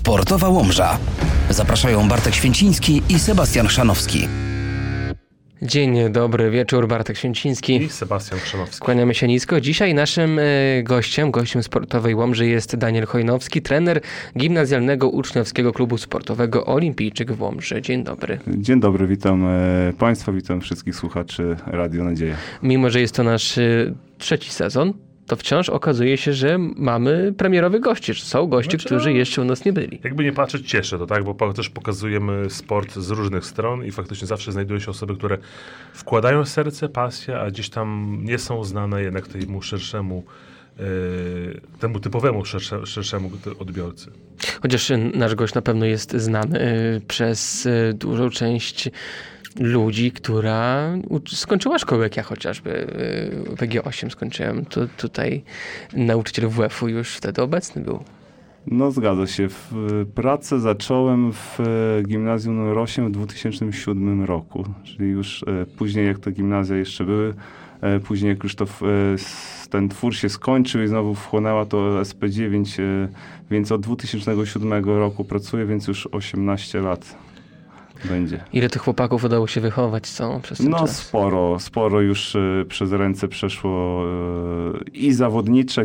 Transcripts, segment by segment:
Sportowa Łomża. Zapraszają Bartek Święciński i Sebastian Chrzanowski. Dzień dobry wieczór, Bartek Święciński i Sebastian Chrzanowski. Kłaniamy się nisko. Dzisiaj naszym gościem Sportowej Łomży jest Daniel Chojnowski, trener Gimnazjalnego Uczniowskiego Klubu Sportowego Olimpijczyk w Łomży. Dzień dobry. Dzień dobry, witam Państwa, witam wszystkich słuchaczy Radio Nadzieja. Mimo że jest to nasz trzeci sezon, to wciąż okazuje się, że mamy premierowych gości, że są goście, którzy jeszcze u nas nie byli. Jakby nie patrzeć, cieszę to, tak? Bo też pokazujemy sport z różnych stron i faktycznie zawsze znajdują się osoby, które wkładają serce, pasję, a gdzieś tam nie są znane jednak temu szerszemu, temu typowemu szerszemu odbiorcy. Chociaż nasz gość na pewno jest znany przez dużą część ludzi, która skończyła szkołę, jak ja chociażby WG8 skończyłem. To tutaj nauczyciel WF-u już wtedy obecny był. No zgadza się. Pracę zacząłem w gimnazjum nr 8 w 2007 roku, czyli już później jak te gimnazja jeszcze były, później jak już ten twór się skończył i znowu wchłonęła to SP9, więc od 2007 roku pracuję, więc już 18 lat. Będzie. Ile tych chłopaków udało się wychować przez ten czas? Sporo już przez ręce przeszło i zawodniczek,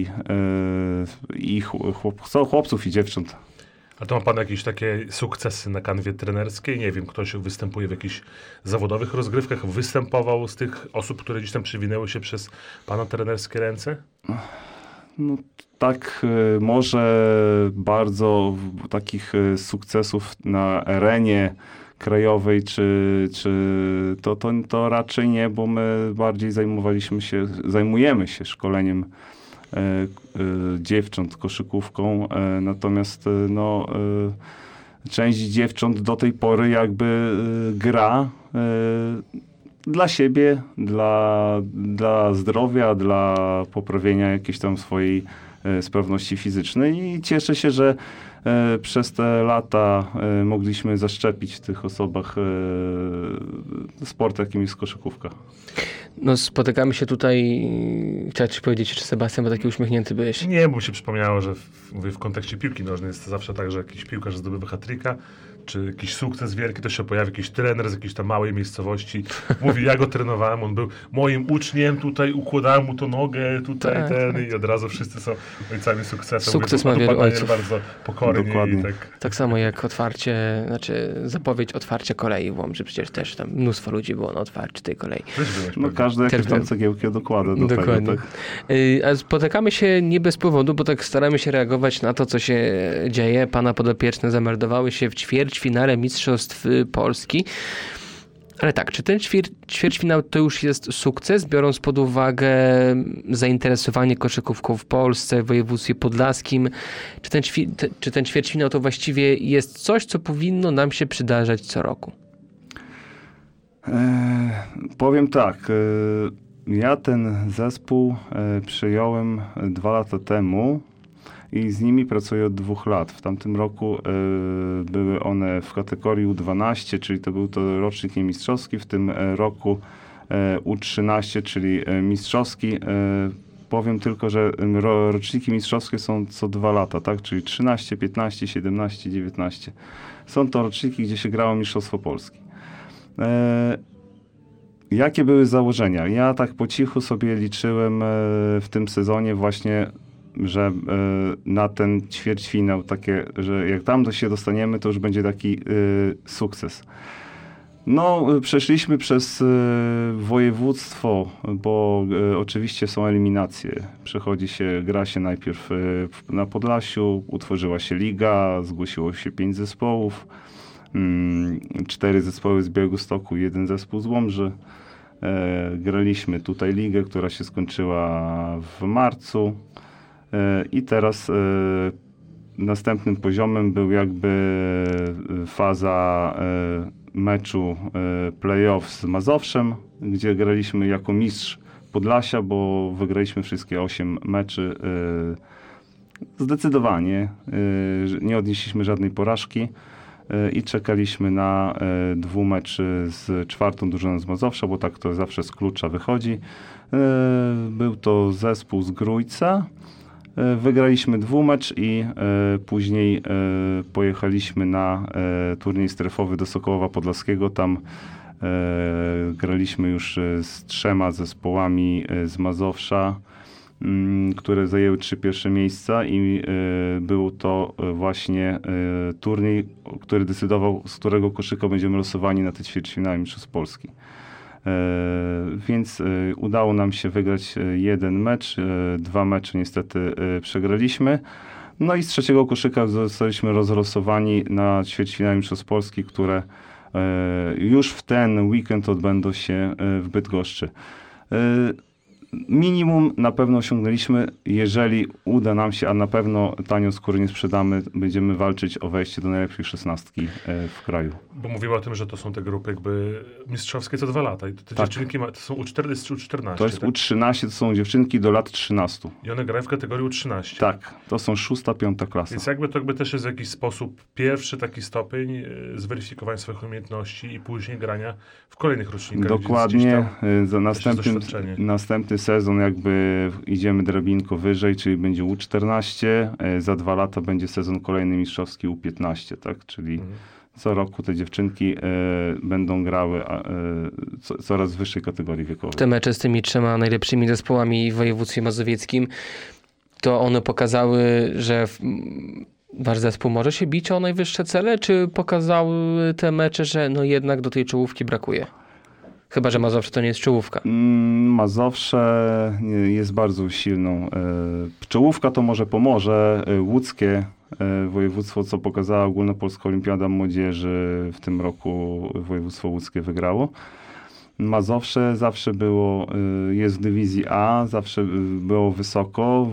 i chłopców i dziewcząt. A to ma pan jakieś takie sukcesy na kanwie trenerskiej? Nie wiem, ktoś występuje w jakichś zawodowych rozgrywkach, występował z tych osób, które gdzieś tam przywinęły się przez pana trenerskie ręce? No tak, może bardzo takich sukcesów na arenie krajowej, czy to raczej nie, bo my bardziej zajmujemy się szkoleniem dziewcząt, koszykówką, natomiast część dziewcząt do tej pory jakby gra dla siebie, dla zdrowia, dla poprawienia jakiejś tam swojej sprawności fizycznej i cieszę się, że przez te lata mogliśmy zaszczepić w tych osobach sport, jakim jest koszykówka. No spotykamy się tutaj, chciałem ci powiedzieć, czy Sebastian, bo taki uśmiechnięty byłeś. Nie, bo mi się przypomniało, że w kontekście piłki nożnej jest to zawsze tak, że jakiś piłkarz zdobywa hat-tricka, czy jakiś sukces wielki, to się pojawi jakiś trener z jakiejś tam małej miejscowości. Mówi, ja go trenowałem, on był moim uczniem, tutaj układałem mu to nogę, tutaj i od razu wszyscy są ojcami sukcesu. Sukces ma wielu ojców. Bardzo pokornie. Dokładnie. Tak samo jak zapowiedź otwarcia kolei w Łomży, przecież też tam mnóstwo ludzi było na otwarciu tej kolei. Każdy jakieś tam cegiełki dokłada do tego. Tak? A spotykamy się nie bez powodu, bo tak staramy się reagować na to, co się dzieje. Pana podopieczne zameldowały się w ćwierćfinale Mistrzostw Polski. Ale tak, czy ten ćwierćfinał to już jest sukces, biorąc pod uwagę zainteresowanie koszykówką w Polsce, w województwie podlaskim? Czy ten ćwierćfinał to właściwie jest coś, co powinno nam się przydarzać co roku? Powiem tak, ja ten zespół przyjąłem 2 lata temu i z nimi pracuję od 2 lat. W tamtym roku były one w kategorii U12, czyli to był to rocznik niemistrzowski, w tym roku U13, czyli mistrzowski. Powiem tylko, że roczniki mistrzowskie są co 2 lata, tak? Czyli 13, 15, 17, 19. Są to roczniki, gdzie się grało Mistrzostwo Polski. Jakie były założenia? Ja tak po cichu sobie liczyłem w tym sezonie właśnie, że na ten ćwierćfinał takie, że jak tam się dostaniemy, to już będzie taki sukces. No, przeszliśmy przez województwo, bo oczywiście są eliminacje. Gra się najpierw na Podlasiu, utworzyła się liga, zgłosiło się 5 zespołów, 4 zespoły z Białegostoku, 1 zespół z Łomży. Graliśmy tutaj ligę, która się skończyła w marcu. I teraz następnym poziomem był jakby faza meczu play-off z Mazowszem, gdzie graliśmy jako mistrz Podlasia, bo wygraliśmy wszystkie 8 meczy zdecydowanie. Nie odnieśliśmy żadnej porażki i czekaliśmy na 2 meczy z 4. drużyną z Mazowsza, bo tak to zawsze z klucza wychodzi. Był to zespół z Grójca Wygraliśmy dwumecz i później pojechaliśmy na turniej strefowy do Sokołowa Podlaskiego. Tam graliśmy już z 3 zespołami z Mazowsza, które zajęły 3 pierwsze miejsca i był to właśnie turniej, który decydował, z którego koszyka będziemy losowani na te ćwierćfinały Mistrzostw Polski. Więc udało nam się wygrać 1 mecz, 2 mecze niestety przegraliśmy. No i z 3. koszyka zostaliśmy rozlosowani na ćwierćfinały Mistrzostw Polski, które już w ten weekend odbędą się w Bydgoszczy. Minimum na pewno osiągnęliśmy, jeżeli uda nam się, a na pewno tanio skóry nie sprzedamy, będziemy walczyć o wejście do najlepszej 16 w kraju. Bo mówiła o tym, że to są te grupy jakby mistrzowskie co 2 lata. I te dziewczynki to są U14. To jest tak? U13, to są dziewczynki do lat 13. I one grają w kategorii U13. Tak, to są 6., 5. klasa. Więc jakby też jest w jakiś sposób pierwszy taki stopień zweryfikowania swoich umiejętności i później grania w kolejnych rocznikach. Dokładnie. Za doświadczenie. następny sezon jakby idziemy drabinko wyżej, czyli będzie U14. Za 2 lata będzie sezon kolejny mistrzowski U15, tak? Czyli co roku te dziewczynki będą grały coraz wyższej kategorii wiekowej. Te mecze z tymi 3 najlepszymi zespołami w województwie mazowieckim, to one pokazały, że wasz zespół może się bić o najwyższe cele, czy pokazały te mecze, że no jednak do tej czołówki brakuje? Chyba że Mazowsze to nie jest czołówka. Mazowsze jest bardzo silną. Czołówka to może pomoże. Łódzkie województwo, co pokazała Ogólnopolska Olimpiada Młodzieży w tym roku, województwo łódzkie wygrało. Mazowsze zawsze było, jest w dywizji A, zawsze było wysoko,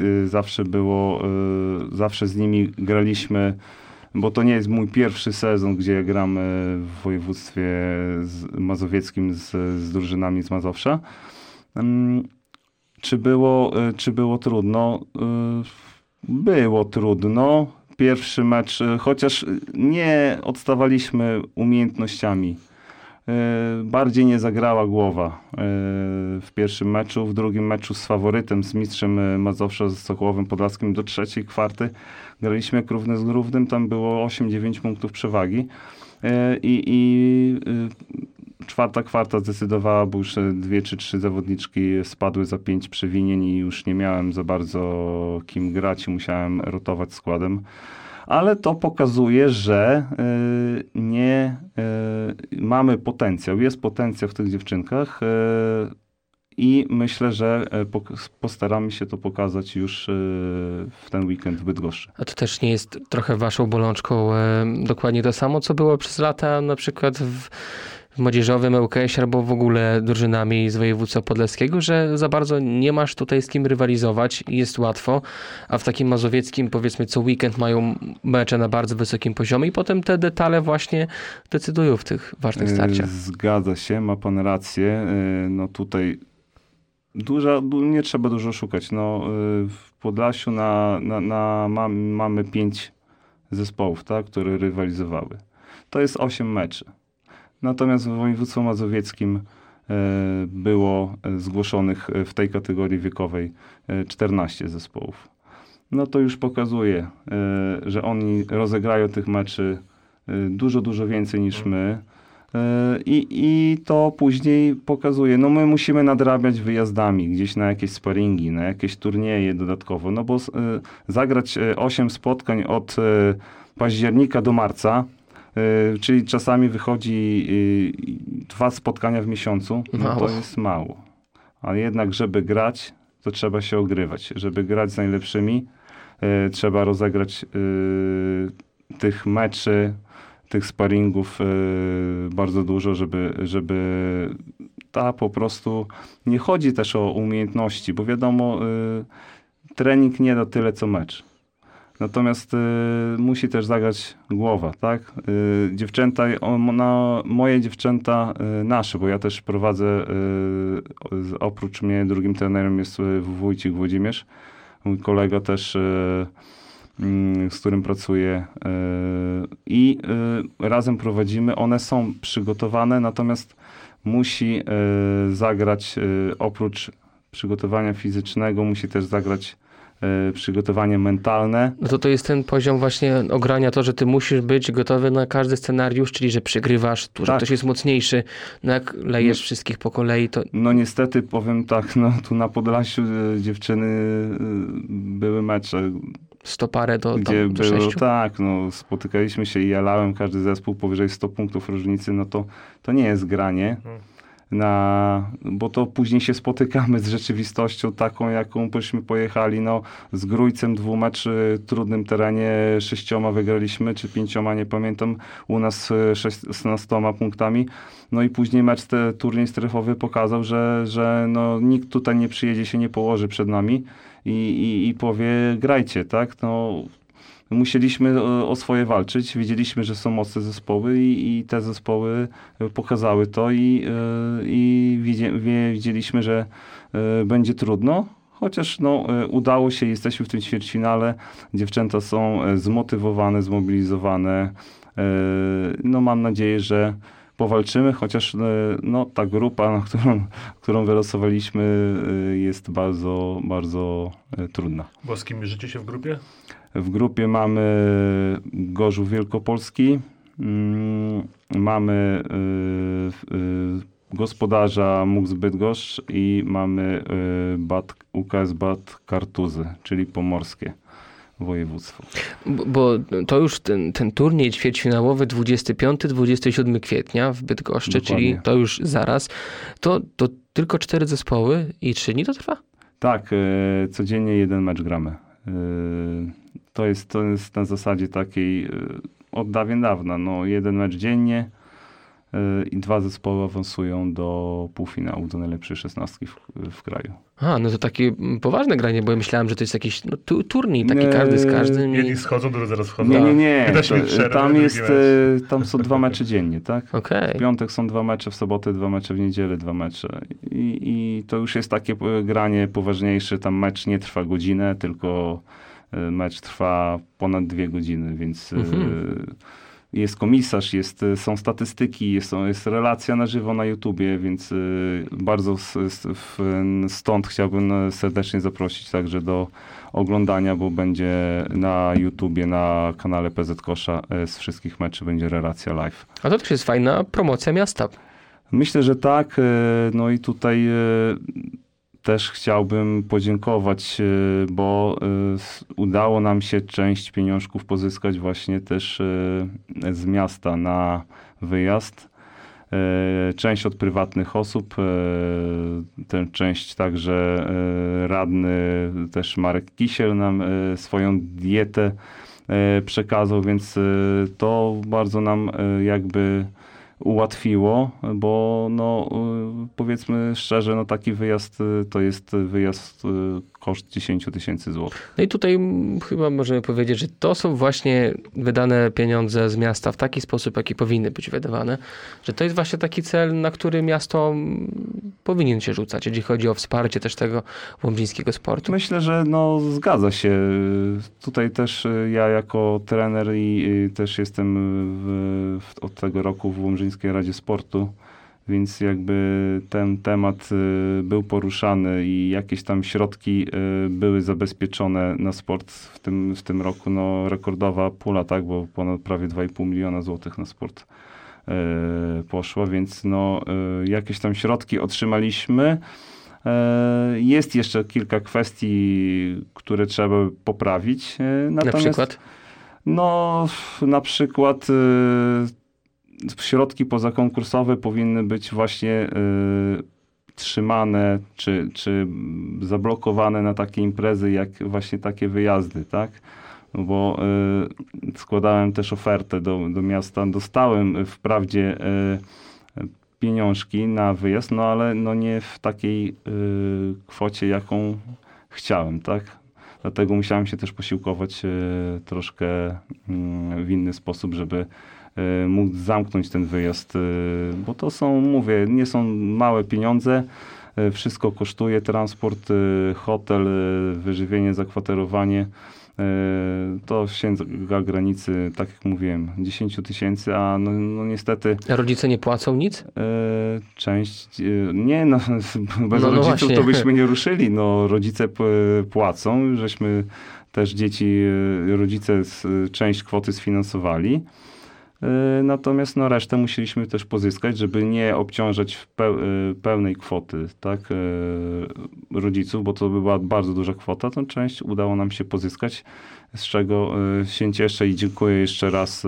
zawsze z nimi graliśmy, bo to nie jest mój pierwszy sezon, gdzie gramy w województwie mazowieckim z drużynami z Mazowsza. Czy było trudno? Było trudno. Pierwszy mecz, chociaż nie odstawaliśmy umiejętnościami. Bardziej nie zagrała głowa w pierwszym meczu. W drugim meczu z faworytem, z mistrzem Mazowsza, z Sokołowem Podlaskim do 3. kwarty graliśmy jak równy z równym. Tam było 8-9 punktów przewagi. I 4. kwarta zdecydowała, bo już 2 czy 3 zawodniczki spadły za 5 przewinień i już nie miałem za bardzo kim grać i musiałem rotować składem. Ale to pokazuje, że mamy potencjał. Jest potencjał w tych dziewczynkach i myślę, że postaramy się to pokazać już w ten weekend w Bydgoszczy. A to też nie jest trochę waszą bolączką dokładnie to samo, co było przez lata na przykład w młodzieżowym ŁKS albo w ogóle drużynami z województwa podlaskiego, że za bardzo nie masz tutaj z kim rywalizować i jest łatwo, a w takim mazowieckim powiedzmy co weekend mają mecze na bardzo wysokim poziomie i potem te detale właśnie decydują w tych ważnych starciach. Zgadza się, ma pan rację. No tutaj nie trzeba dużo szukać. No, w Podlasiu mamy 5 zespołów, tak, które rywalizowały. To jest 8 meczy. Natomiast w województwie mazowieckim było zgłoszonych w tej kategorii wiekowej 14 zespołów. No to już pokazuje, że oni rozegrają tych meczy dużo więcej niż my. I to później pokazuje, no my musimy nadrabiać wyjazdami gdzieś na jakieś sparingi, na jakieś turnieje dodatkowo, no bo zagrać 8 spotkań od października do marca, czyli czasami wychodzi 2 spotkania w miesiącu, no to jest mało. Ale jednak, żeby grać, to trzeba się ogrywać. Żeby grać z najlepszymi, trzeba rozegrać tych meczy, tych sparingów bardzo dużo, żeby po prostu nie chodzi też o umiejętności, bo wiadomo, trening nie da tyle co mecz. Natomiast musi też zagrać głowa, tak? Dziewczęta, moje dziewczęta nasze, bo ja też prowadzę, oprócz mnie drugim trenerem jest Wójcik Włodzimierz, mój kolega też, z którym pracuję i razem prowadzimy. One są przygotowane, natomiast musi zagrać oprócz przygotowania fizycznego, musi też zagrać przygotowanie mentalne. No to jest ten poziom właśnie ogrania, to, że ty musisz być gotowy na każdy scenariusz, czyli że przegrywasz, tu, że ktoś jest mocniejszy, no jak lejesz wszystkich po kolei, to... No niestety powiem tak, no tu na Podlasiu dziewczyny były mecze, 100 parę do gdzie było 6. tak, no spotykaliśmy się i ja lałem każdy zespół powyżej 100 punktów różnicy, no to nie jest granie. Bo to później się spotykamy z rzeczywistością taką, jaką byśmy pojechali, no z Grójcem 2 meczy w trudnym terenie 6 wygraliśmy, czy 5, nie pamiętam, u nas 16 punktami. No i później turniej strefowy pokazał, że no, nikt tutaj nie przyjedzie, się nie położy przed nami i powie grajcie, tak? No, musieliśmy o swoje walczyć. Wiedzieliśmy, że są mocne zespoły i te zespoły pokazały to i wiedzieliśmy, że będzie trudno. Chociaż no, udało się, jesteśmy w tym ćwierćfinale. Dziewczęta są zmotywowane, zmobilizowane. No, mam nadzieję, że powalczymy, chociaż no, ta grupa, którą wylosowaliśmy, jest bardzo, bardzo trudna. Bo z kim mierzycie się w grupie? W grupie mamy Gorzów Wielkopolski, mamy gospodarza MUX Bydgoszcz i mamy UKS Bad Kartuzy, czyli pomorskie województwo. Bo to już ten turniej ćwierćfinałowy 25-27 kwietnia w Bydgoszczy, Dokładnie. czyli to już zaraz, to tylko 4 zespoły i 3 dni to trwa? Tak, codziennie 1 mecz gramy. To jest na zasadzie takiej od dawien dawna. No, 1 mecz dziennie i 2 zespoły awansują do półfinału, do najlepszej 16 w kraju. No to takie poważne granie, bo ja myślałem, że to jest jakiś turniej, taki każdy z każdym. Jedni schodzą, drugi zaraz wchodzą. Nie. Tam są 2 mecze dziennie, tak? Okay. W piątek są 2 mecze, w sobotę 2 mecze, w niedzielę 2 mecze. I to już jest takie granie poważniejsze. Tam mecz nie trwa godzinę, tylko mecz trwa ponad 2 godziny, więc jest komisarz, są statystyki, jest relacja na żywo na YouTubie, więc bardzo stąd chciałbym serdecznie zaprosić także do oglądania, bo będzie na YouTubie, na kanale PZ Kosza z wszystkich meczy będzie relacja live. A to też jest fajna promocja miasta. Myślę, że tak. No i tutaj też chciałbym podziękować, bo udało nam się część pieniążków pozyskać właśnie też z miasta na wyjazd. Część od prywatnych osób, tę część także radny też Marek Kisiel nam swoją dietę przekazał, więc to bardzo nam jakby ułatwiło, bo no, powiedzmy szczerze, no taki wyjazd to jest wyjazd koszt 10 000 złotych. No i tutaj chyba możemy powiedzieć, że to są właśnie wydane pieniądze z miasta w taki sposób, jaki powinny być wydawane, że to jest właśnie taki cel, na który miasto powinien się rzucać, jeśli chodzi o wsparcie też tego łomżyńskiego sportu. Myślę, że no zgadza się. Tutaj też ja jako trener i też jestem od tego roku w Łomżyńskiej Radzie Sportu, więc jakby ten temat był poruszany i jakieś tam środki były zabezpieczone na sport w tym roku. No rekordowa pula, tak, bo ponad prawie 2,5 miliona złotych na sport poszło, więc no jakieś tam środki otrzymaliśmy. Jest jeszcze kilka kwestii, które trzeba poprawić. Natomiast, na przykład? No, na przykład środki pozakonkursowe powinny być właśnie trzymane czy zablokowane na takie imprezy, jak właśnie takie wyjazdy, tak? No bo składałem też ofertę do miasta, dostałem wprawdzie pieniążki na wyjazd, no ale no nie w takiej kwocie, jaką chciałem, tak? Dlatego musiałem się też posiłkować troszkę w inny sposób, żeby móc zamknąć ten wyjazd, bo to są, mówię, nie są małe pieniądze, wszystko kosztuje, transport, hotel, wyżywienie, zakwaterowanie, To sięga granicy, tak jak mówiłem, 10 000, a no niestety... A rodzice nie płacą nic? Część... Nie, no bez rodziców właśnie. to byśmy nie ruszyli. No rodzice płacą, żeśmy też rodzice część kwoty sfinansowali. Natomiast no, resztę musieliśmy też pozyskać, żeby nie obciążać pełnej kwoty, tak, rodziców, bo to by była bardzo duża kwota. Tą część udało nam się pozyskać, z czego się cieszę i dziękuję jeszcze raz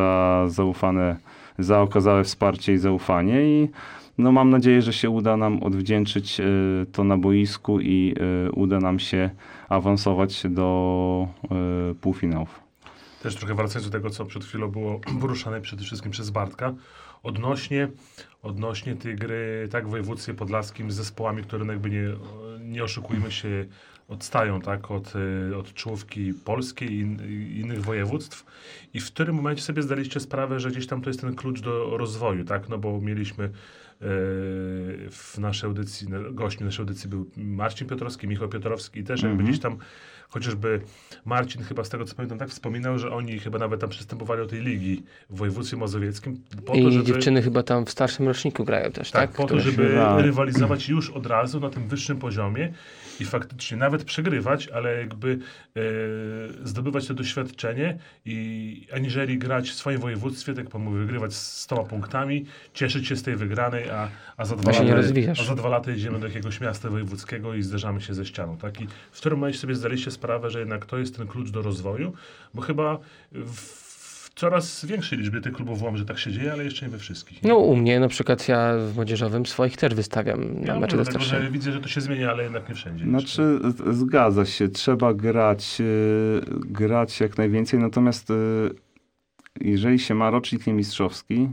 za okazałe wsparcie i zaufanie. I no, mam nadzieję, że się uda nam odwdzięczyć to na boisku i uda nam się awansować do półfinałów. Też trochę wracając do tego, co przed chwilą było poruszane przede wszystkim przez Bartka, odnośnie tej gry tak w województwie podlaskim z zespołami, które jakby nie oszukujmy się, odstają tak od czołówki polskiej i innych województw. I w którym momencie sobie zdaliście sprawę, że gdzieś tam to jest ten klucz do rozwoju, tak? No bo mieliśmy w naszej audycji, gośćmi naszej audycji był Marcin Piotrowski, Michał Piotrowski i też jakby gdzieś tam chociażby Marcin chyba z tego co pamiętam tak wspominał, że oni chyba nawet tam przystępowali do tej ligi w województwie mazowieckim. I dziewczyny chyba tam w starszym roczniku grają też, tak? Po to, żeby rywalizować już od razu na tym wyższym poziomie i faktycznie nawet przegrywać, ale jakby zdobywać to doświadczenie i aniżeli grać w swoim województwie, tak jak pan mówi, wygrywać z 100 punktami, cieszyć się z tej wygranej, a za 2 lata jedziemy do jakiegoś miasta wojewódzkiego i zderzamy się ze ścianą. Tak? I w którym momencie sobie zdaliście sprawę, że jednak to jest ten klucz do rozwoju, bo chyba w coraz większej liczbie tych klubów w Łomży tak się dzieje, ale jeszcze nie we wszystkich. Nie? No u mnie na przykład ja w młodzieżowym swoich też wystawiam na mecze dlatego, że widzę, że to się zmienia, ale jednak nie wszędzie. Znaczy zgadza się, trzeba grać jak najwięcej, natomiast jeżeli się ma rocznik niemistrzowski,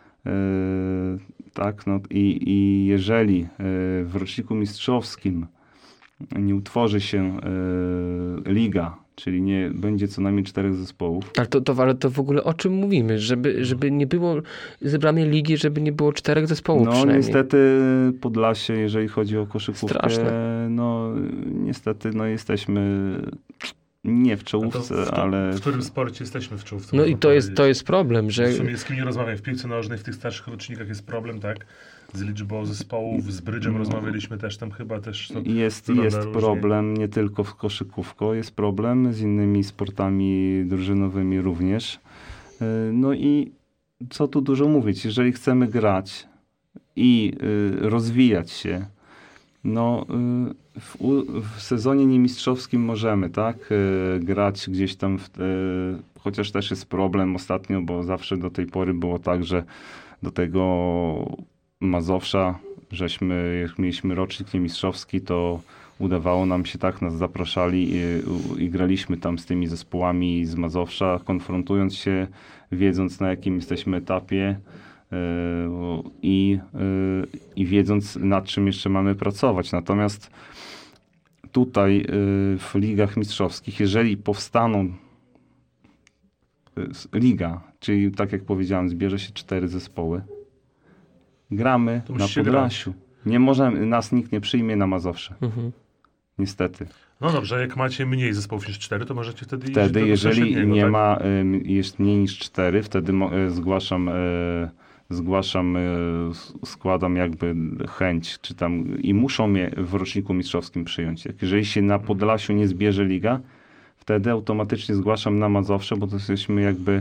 tak, no i jeżeli w roczniku mistrzowskim nie utworzy się liga, czyli nie będzie co najmniej 4 zespołów. Ale to w ogóle o czym mówimy? Żeby nie było zebranej ligi, żeby nie było 4 zespołów No przynajmniej. niestety Podlasie, jeżeli chodzi o koszykówkę, straszne. No niestety jesteśmy nie w czołówce, ale... W którym sporcie jesteśmy w czołówce? No i to jest problem, że... W sumie z kim nie rozmawiam, w piłce nożnej, w tych starszych rocznikach jest problem, tak? Z liczbą zespołów, z brydżem rozmawialiśmy też, tam chyba też... Jest problem nie tylko w koszykówką, jest problem z innymi sportami drużynowymi również. No i co tu dużo mówić, jeżeli chcemy grać i rozwijać się, no w sezonie niemistrzowskim możemy, tak, grać gdzieś tam, chociaż też jest problem ostatnio, bo zawsze do tej pory było tak, że do tego Mazowsza, jak mieliśmy rocznik niemistrzowski, to udawało nam się, tak, nas zapraszali i graliśmy tam z tymi zespołami z Mazowsza, konfrontując się, wiedząc na jakim jesteśmy etapie i wiedząc nad czym jeszcze mamy pracować. Natomiast tutaj w ligach mistrzowskich, jeżeli powstaną liga, czyli tak jak powiedziałem, zbierze się 4 zespoły, gramy na Podlasiu. Nie możemy, nas nikt nie przyjmie na Mazowsze. Niestety. No dobrze, jak macie mniej zespołów niż 4, to możecie wtedy iść do jeżeli nie tak? ma, jest mniej niż 4, wtedy składam jakby chęć, czy tam i muszą mnie w roczniku mistrzowskim przyjąć. Jeżeli się na Podlasiu nie zbierze liga, wtedy automatycznie zgłaszam na Mazowsze, bo to jesteśmy jakby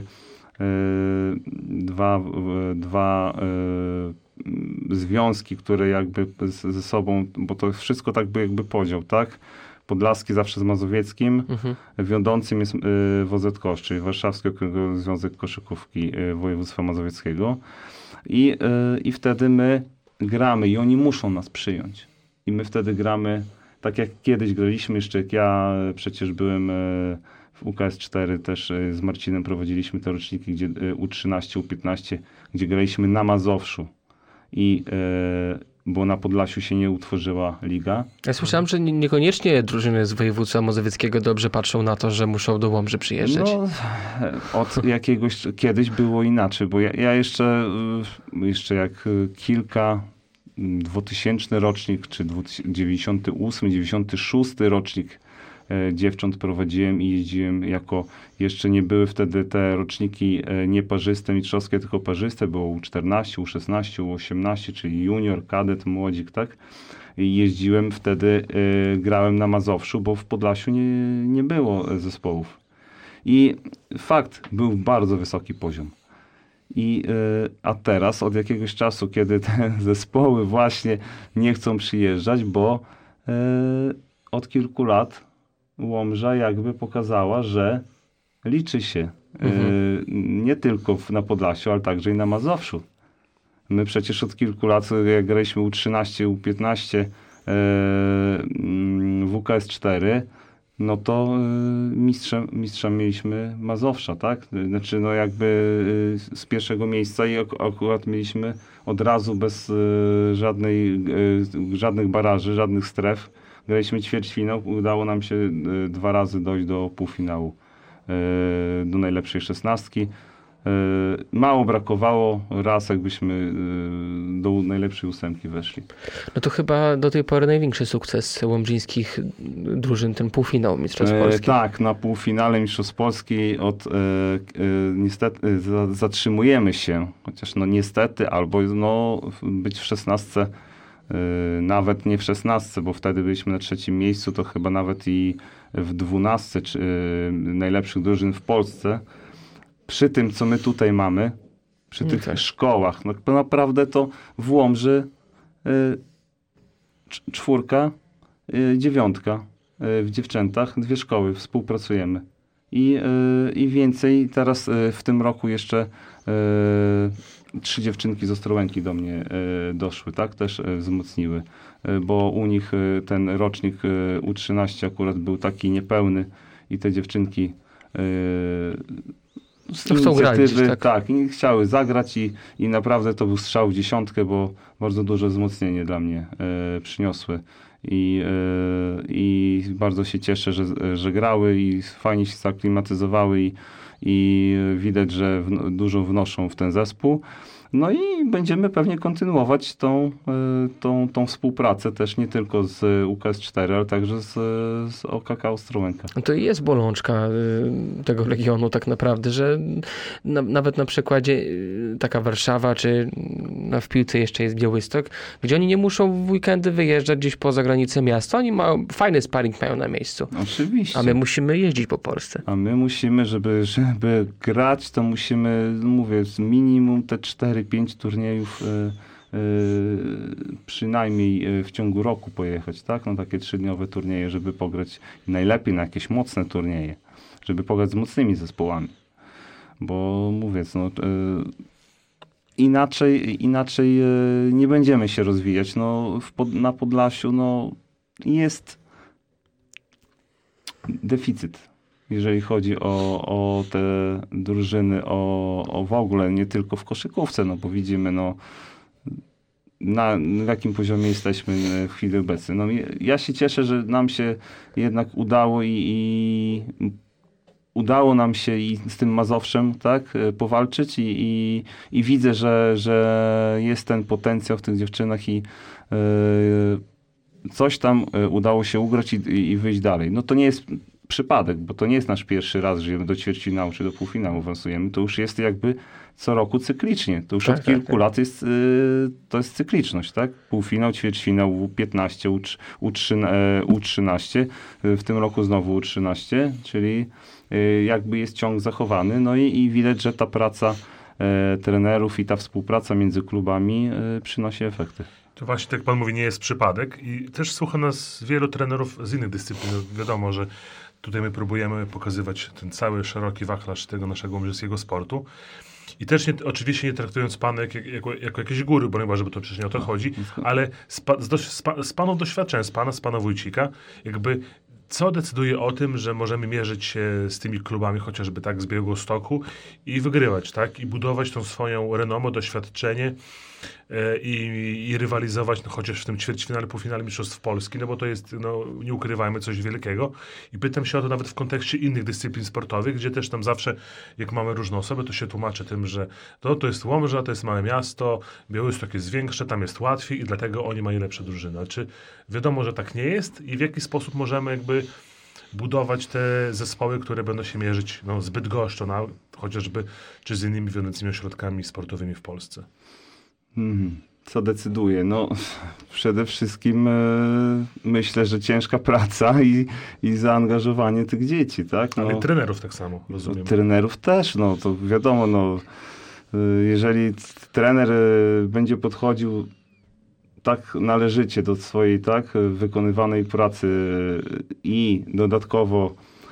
dwa związki, które jakby ze sobą, bo to wszystko tak jakby podział, tak? Podlaski zawsze z mazowieckim, wiodącym jest WZKOŚ, czyli Warszawski Związek Koszykówki Województwa Mazowieckiego. I wtedy my gramy i oni muszą nas przyjąć. I my wtedy gramy, tak jak kiedyś graliśmy, jeszcze jak ja przecież byłem w UKS 4 też z Marcinem prowadziliśmy te roczniki, gdzie U13, U15, gdzie graliśmy na Mazowszu. Bo na Podlasiu się nie utworzyła liga. Ja słyszałem, że niekoniecznie drużyny z województwa mazowieckiego dobrze patrzą na to, że muszą do Łomży przyjeżdżać. No, od jakiegoś... Kiedyś było inaczej, bo ja jeszcze jak 2000 rocznik, czy 98, 96 rocznik dziewcząt prowadziłem i jeździłem jeszcze nie były wtedy te roczniki nieparzyste, mistrzowskie, tylko parzyste, było U14, U16, U18, czyli junior, kadet, młodzik, tak? I jeździłem wtedy, grałem na Mazowszu, bo w Podlasiu nie było zespołów. I fakt, był bardzo wysoki poziom. A teraz od jakiegoś czasu, kiedy te zespoły właśnie nie chcą przyjeżdżać, bo od kilku lat Łomża jakby pokazała, że liczy się nie tylko na Podlasiu, ale także i na Mazowszu. My przecież od kilku lat, jak graliśmy U13, U15, WKS 4, no to mistrzem mieliśmy Mazowsza, tak? Znaczy no jakby z pierwszego miejsca i akurat mieliśmy od razu bez żadnych baraży, żadnych stref. Graliśmy ćwierćfinał, udało nam się 2 razy dojść do półfinału, do najlepszej 16. Mało brakowało, raz jakbyśmy do najlepszej 8 weszli. No to chyba do tej pory największy sukces łomżyńskich drużyn, ten półfinał Mistrzostw Polski. Tak, na półfinale Mistrzostw Polski niestety zatrzymujemy się, chociaż no niestety, albo no być w 16, nawet nie w 16, bo wtedy byliśmy na 3. miejscu, to chyba nawet i w 12 najlepszych drużyn w Polsce. Przy tym, co my tutaj mamy, przy tych szkołach, no to naprawdę to w Łomży 4, 9 w dziewczętach, 2 szkoły współpracujemy. I więcej, teraz w tym roku jeszcze 3 dziewczynki z Ostrołęki do mnie doszły, tak? Też wzmocniły, bo u nich ten rocznik U13 akurat był taki niepełny i te dziewczynki z inicjatywy, tak, i chciały zagrać i naprawdę to był strzał w 10, bo bardzo duże wzmocnienie dla mnie przyniosły. I bardzo się cieszę, że grały i fajnie się zaklimatyzowały i widać, że dużo wnoszą w ten zespół. No i będziemy pewnie kontynuować tą współpracę też nie tylko z UKS-4, ale także z OKK Ostrołęka. To jest bolączka tego regionu tak naprawdę, że nawet na przykładzie taka Warszawa, czy w piłce jeszcze jest Białystok, gdzie oni nie muszą w weekendy wyjeżdżać gdzieś poza granicę miasta. Oni mają fajny sparring mają na miejscu. Oczywiście. A my musimy jeździć po Polsce. A my musimy, żeby grać, to musimy, mówię, minimum te 4-5 turniejów przynajmniej w ciągu roku pojechać, tak? No takie 3-dniowe turnieje, żeby pograć najlepiej na jakieś mocne turnieje, żeby pograć z mocnymi zespołami. Bo mówię, no inaczej nie będziemy się rozwijać. No na Podlasiu no jest deficyt, jeżeli chodzi o te drużyny, o w ogóle, nie tylko w koszykówce, no bo widzimy, no w jakim poziomie jesteśmy w chwili obecnej. No, ja się cieszę, że nam się jednak udało i udało nam się i z tym Mazowszem, tak, powalczyć i widzę, że jest ten potencjał w tych dziewczynach i coś tam udało się ugrać i wyjść dalej. No to nie jest przypadek, bo to nie jest nasz pierwszy raz, że do ćwierćfinału czy do półfinału awansujemy. To już jest jakby co roku cyklicznie. To już od kilku lat jest, to jest cykliczność, tak? Półfinał, ćwierćfinał, U15, U13. W tym roku znowu U13, czyli jakby jest ciąg zachowany. No i widać, że ta praca trenerów i ta współpraca między klubami przynosi efekty. To właśnie, tak jak pan mówi, nie jest przypadek i też słucha nas wielu trenerów z innych dyscyplin. Wiadomo, że tutaj my próbujemy pokazywać ten cały szeroki wachlarz tego naszego łomżyńskiego sportu. I też oczywiście nie traktując pana jako jakieś góry, bo nie chyba, żeby to przecież nie o to chodzi, ale z panów doświadczenia, z pana Wójcika, jakby co decyduje o tym, że możemy mierzyć się z tymi klubami, chociażby tak z Białegostoku i wygrywać, tak? I budować tą swoją renomę, doświadczenie i rywalizować, no chociaż w tym ćwierćfinale, półfinale Mistrzostw Polski, no bo to jest, no nie ukrywajmy, coś wielkiego. I pytam się o to nawet w kontekście innych dyscyplin sportowych, gdzie też tam zawsze, jak mamy różne osoby, to się tłumaczy tym, że to jest Łomża, to jest małe miasto, Białystok jest większe, tam jest łatwiej i dlatego oni mają lepsze drużyny. Czy wiadomo, że tak nie jest i w jaki sposób możemy jakby budować te zespoły, które będą się mierzyć z Bydgoszczą, chociażby, czy z innymi wiodącymi ośrodkami sportowymi w Polsce? Co decyduje? No, przede wszystkim myślę, że ciężka praca i zaangażowanie tych dzieci, tak? No, ale trenerów tak samo, rozumiem. Trenerów też, no to wiadomo, no, jeżeli trener będzie podchodził tak należycie do swojej wykonywanej pracy i dodatkowo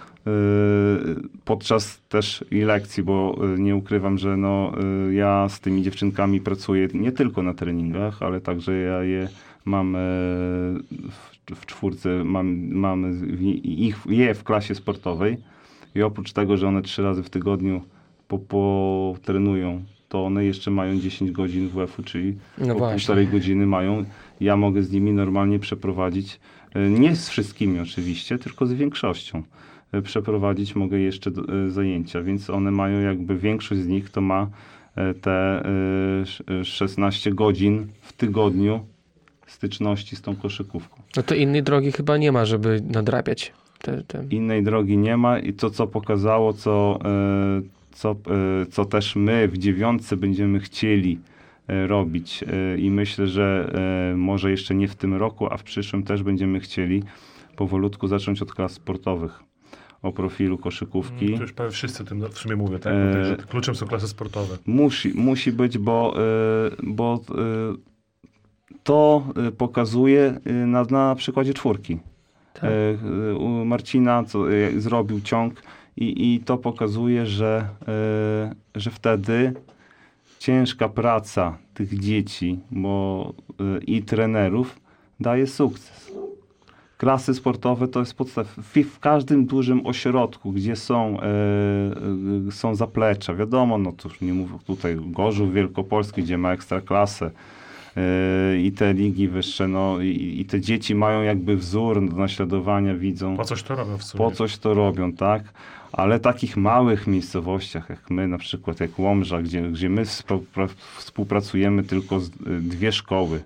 podczas też i lekcji, bo nie ukrywam, że ja z tymi dziewczynkami pracuję nie tylko na treningach, ale także ja je mam w czwórce, mam je w klasie sportowej i oprócz tego, że one 3 razy w tygodniu potrenują, to one jeszcze mają 10 godzin WF-u, czyli po 1,5 godziny mają. Ja mogę z nimi normalnie przeprowadzić, nie z wszystkimi oczywiście, tylko z większością. Przeprowadzić mogę jeszcze zajęcia, więc one mają jakby, większość z nich to ma te 16 godzin w tygodniu styczności z tą koszykówką. No to innej drogi chyba nie ma, żeby nadrabiać. Innej drogi nie ma i to, co pokazało, co też my w 9 będziemy chcieli robić i myślę, że może jeszcze nie w tym roku, a w przyszłym też będziemy chcieli powolutku zacząć od klas sportowych. O profilu koszykówki. To już prawie wszyscy o tym w sumie mówią, tak? Że kluczem są klasy sportowe. Musi być, bo to pokazuje na przykładzie 4. Tak. U Marcina zrobił ciąg i to pokazuje, że wtedy ciężka praca tych dzieci i trenerów daje sukces. Klasy sportowe to jest podstawa. W każdym dużym ośrodku, gdzie są zaplecza, wiadomo, no to już nie mówię tutaj Gorzów Wielkopolski, gdzie ma ekstraklasę i te ligi wyższe, i te dzieci mają jakby wzór do naśladowania, widzą. Po coś to robią w sumie. Po coś to robią, tak? Ale takich małych miejscowościach, jak my, na przykład jak Łomża, gdzie my współpracujemy tylko z 2 szkoły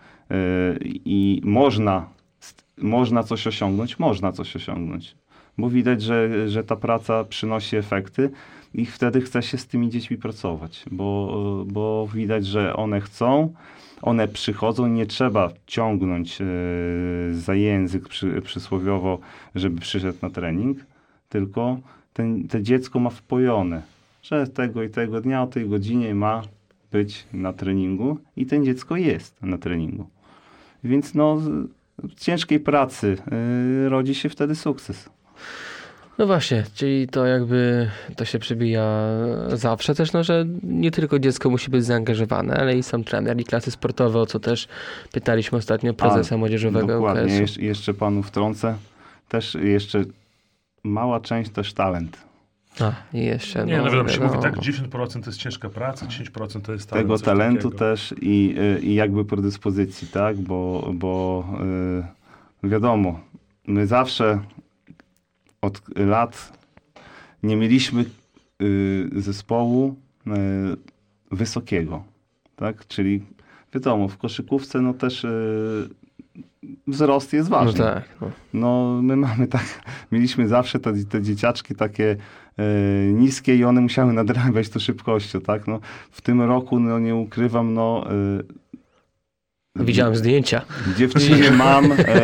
i można coś osiągnąć, bo widać, że ta praca przynosi efekty i wtedy chce się z tymi dziećmi pracować, bo widać, że one chcą, one przychodzą, nie trzeba ciągnąć za język przysłowiowo, żeby przyszedł na trening, tylko to dziecko ma wpojone, że tego i tego dnia o tej godzinie ma być na treningu i ten dziecko jest na treningu. Więc w ciężkiej pracy rodzi się wtedy sukces. No właśnie, czyli to jakby to się przebija zawsze też, że nie tylko dziecko musi być zaangażowane, ale i sam trener, i klasy sportowe, o co też pytaliśmy ostatnio prezesa młodzieżowego dokładnie, UKS-u. Jeszcze panu wtrącę, też jeszcze mała część też talent. I jeszcze. Nie, wiadomo, się mówi tak, 10% to jest ciężka praca, 10% to jest talent. Tego talentu też i jakby predyspozycji, tak? Bo wiadomo, my zawsze od lat nie mieliśmy zespołu wysokiego, tak? Czyli wiadomo, w koszykówce też wzrost jest ważny. No tak. My mamy mieliśmy zawsze te dzieciaczki takie niskie i one musiały nadrabiać to szybkością, tak? W tym roku, nie ukrywam, widziałem zdjęcia. Dziewczyny mam,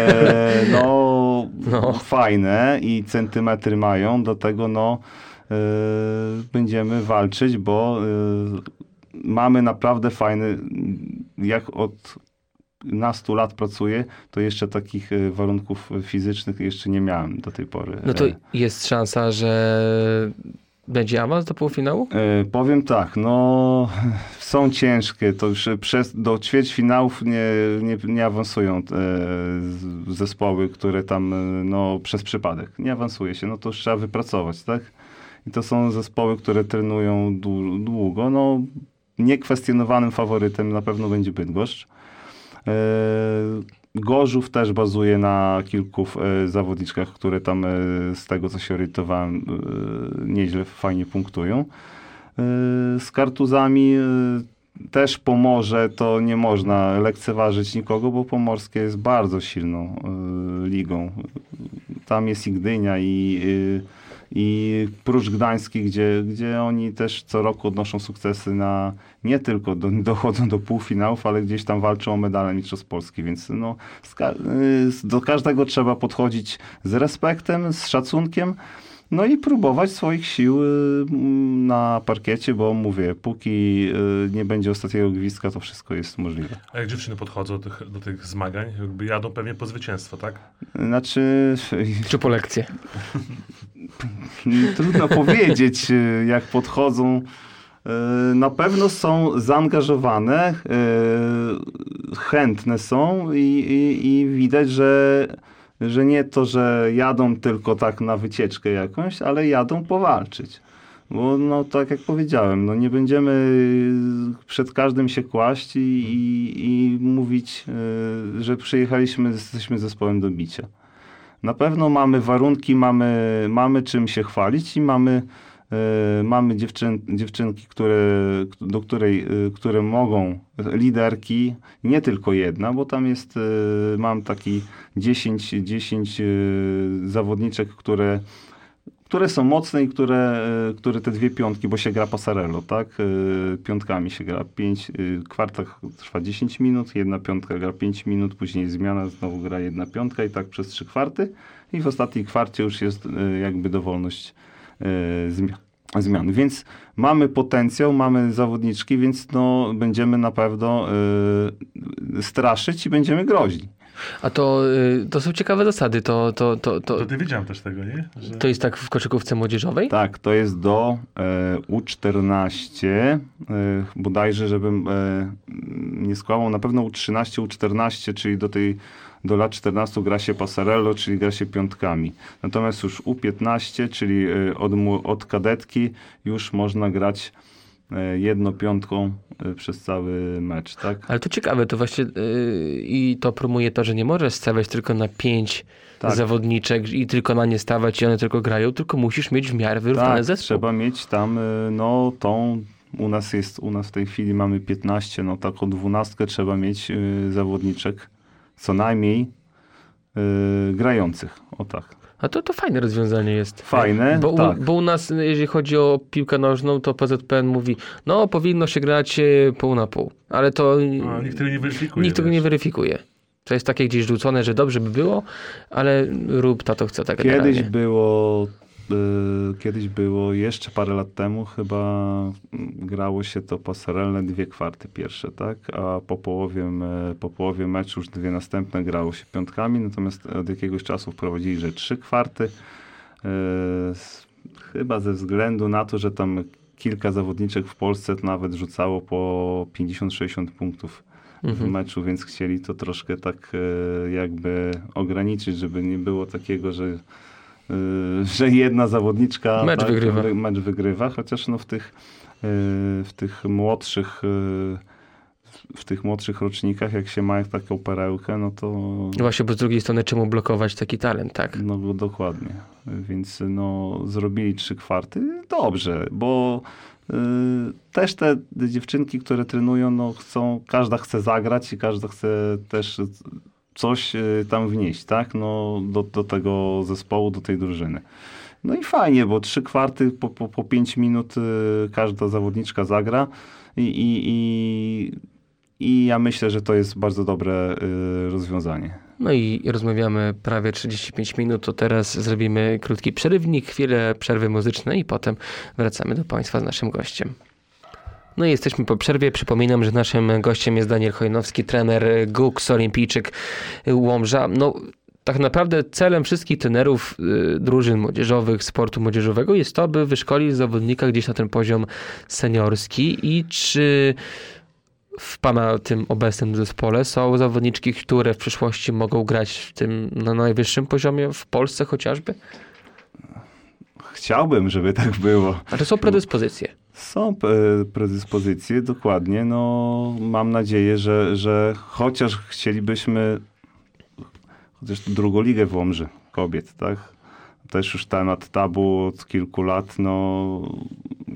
fajne i centymetry mają, do tego, będziemy walczyć, bo mamy naprawdę fajny, jak od nastu lat pracuję, to jeszcze takich warunków fizycznych jeszcze nie miałem do tej pory. No to jest szansa, że będzie awans do półfinału? Powiem tak, są ciężkie, to już do ćwierćfinałów nie awansują zespoły, które tam przez przypadek. Nie awansuje się, to już trzeba wypracować, tak? I to są zespoły, które trenują długo. Niekwestionowanym faworytem na pewno będzie Bydgoszcz. Gorzów też bazuje na kilku zawodniczkach, które tam z tego, co się orientowałem, nieźle, fajnie punktują. Z Kartuzami też Pomorze, to nie można lekceważyć nikogo, bo Pomorskie jest bardzo silną ligą. tam jest i Gdynia i Pruszcz Gdański, gdzie oni też co roku odnoszą sukcesy nie tylko dochodzą do półfinałów, ale gdzieś tam walczą o medale Mistrzostw Polski, więc no, do każdego trzeba podchodzić z respektem, z szacunkiem, no i próbować swoich sił na parkiecie, bo mówię, póki nie będzie ostatniego gwizdka, to wszystko jest możliwe. A jak dziewczyny podchodzą do tych zmagań? Jakby jadą pewnie po zwycięstwo, tak? Znaczy... Czy po lekcje? Trudno powiedzieć, jak podchodzą. Na pewno są zaangażowane, chętne są i widać, że nie to, że jadą tylko tak na wycieczkę jakąś, ale jadą powalczyć. Bo no tak jak powiedziałem, no nie będziemy przed każdym się kłaść i mówić, że jesteśmy zespołem do bicia. Na pewno mamy warunki, mamy czym się chwalić i mamy dziewczynki, które mogą, liderki, nie tylko jedna, bo tam jest, mam taki 10 zawodniczek, które są mocne i które te dwie piątki, bo się gra pasarello, tak? Piątkami się gra 5, kwartach trwa 10 minut, jedna piątka gra 5 minut, później zmiana, znowu gra jedna piątka i tak przez 3 kwarty i w ostatniej kwarcie już jest jakby dowolność zmian. Więc mamy potencjał, mamy zawodniczki, więc no, będziemy na pewno straszyć i będziemy groźni. A to są ciekawe zasady. To ty wiedziałem też tego, nie? Że... To jest tak w koszykówce młodzieżowej? Tak, to jest do U14, bodajże, żebym nie skłamał, na pewno U13, U14, czyli do lat 14 gra się pasarello, czyli gra się piątkami. Natomiast już U15, czyli od kadetki już można grać jedną piątką przez cały mecz, tak? Ale to ciekawe, to właśnie i to promuje to, że nie możesz stawiać tylko na 5 zawodniczek i tylko na nie stawać i one tylko grają, tylko musisz mieć w miarę wyrównany zespół. Trzeba mieć tam u nas w tej chwili mamy 15, no taką 12 trzeba mieć zawodniczek, co najmniej grających, o tak. A to fajne rozwiązanie jest. Fajne, bo u nas, jeżeli chodzi o piłkę nożną, to PZPN mówi, no powinno się grać pół na pół. Ale to nikt tego nie weryfikuje. Nikt tego nie weryfikuje. To jest takie gdzieś rzucone, że dobrze by było, ale rób tato chce tak generalnie. Kiedyś było, jeszcze parę lat temu chyba grało się to pasarelne 2 kwarty pierwsze, tak? A po połowie meczu już 2 następne grało się piątkami, natomiast od jakiegoś czasu wprowadzili, że 3 kwarty. Chyba ze względu na to, że tam kilka zawodniczek w Polsce nawet rzucało po 50-60 punktów w meczu, więc chcieli to troszkę tak jakby ograniczyć, żeby nie było takiego, że jedna zawodniczka mecz wygrywa, chociaż no w tych młodszych rocznikach, jak się ma taką perełkę, no to... Właśnie, bo z drugiej strony czemu blokować taki talent, tak? No dokładnie. Więc no zrobili 3 kwarty. Dobrze, bo też te dziewczynki, które trenują, no każda chce zagrać i każda chce też coś tam wnieść, tak? No, do tego zespołu, do tej drużyny. No i fajnie, bo 3 kwarty po 5 minut każda zawodniczka zagra i ja myślę, że to jest bardzo dobre rozwiązanie. No i rozmawiamy prawie 35 minut, to teraz zrobimy krótki przerywnik, chwilę przerwy muzycznej i potem wracamy do Państwa z naszym gościem. No i jesteśmy po przerwie. Przypominam, że naszym gościem jest Daniel Chojnowski, trener GUKS Olimpijczyk Łomża. No, tak naprawdę celem wszystkich trenerów drużyn młodzieżowych, sportu młodzieżowego jest to, by wyszkolić zawodnika gdzieś na ten poziom seniorski. I czy w Pana tym obecnym zespole są zawodniczki, które w przyszłości mogą grać w tym na najwyższym poziomie w Polsce chociażby? Chciałbym, żeby tak było. A to są predyspozycje? Są predyspozycje, dokładnie. No, mam nadzieję, że chociaż chcielibyśmy drugą ligę w Łomży kobiet, tak? Też już temat tabu od kilku lat, no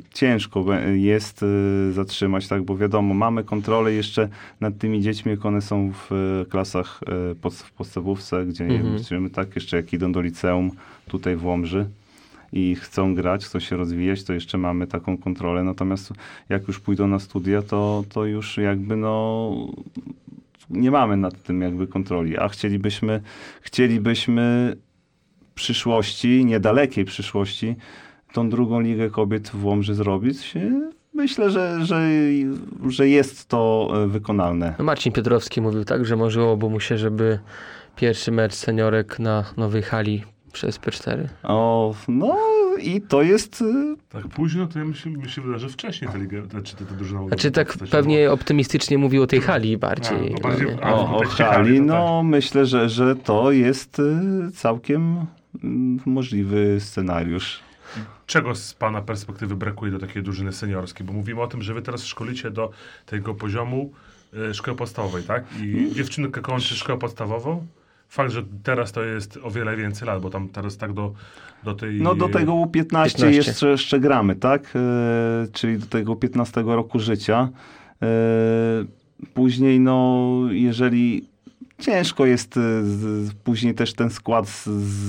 ciężko jest zatrzymać, tak, bo wiadomo, mamy kontrolę jeszcze nad tymi dziećmi, jak one są w klasach w podstawówce, gdzie tak, jeszcze jak idą do liceum tutaj w Łomży i chcą grać, chcą się rozwijać, to jeszcze mamy taką kontrolę. Natomiast jak już pójdą na studia, to już jakby nie mamy nad tym jakby kontroli. A chcielibyśmy w przyszłości, niedalekiej przyszłości, tą drugą ligę kobiet w Łomży zrobić. Myślę, że jest to wykonalne. No Marcin Piotrowski mówił tak, że marzyłoby mu się, żeby pierwszy mecz seniorek na nowej hali przez P4. No i to jest... Tak późno, to ja mi się wydaje, że wcześniej ta drużyna... Znaczy tak pewnie optymistycznie mówił o tej hali bardziej. O hali, no myślę, że to jest całkiem możliwy scenariusz. Czego z pana perspektywy brakuje do takiej drużyny seniorskiej? Bo mówimy o tym, że wy teraz szkolicie do tego poziomu szkoły podstawowej, tak? I dziewczynka kończy szkołę podstawową. Fakt, że teraz to jest o wiele więcej lat, bo tam teraz tak do tej... No do tego U15 jeszcze gramy, tak? Czyli do tego 15 roku życia. Później, jeżeli ciężko jest później też ten skład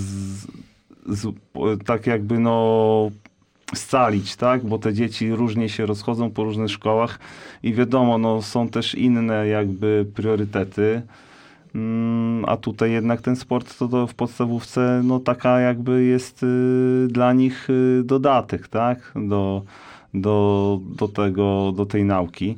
tak jakby scalić, tak? Bo te dzieci różnie się rozchodzą po różnych szkołach i wiadomo, są też inne jakby priorytety. A tutaj jednak ten sport to w podstawówce taka jakby jest dla nich dodatek, tak? Do tej nauki.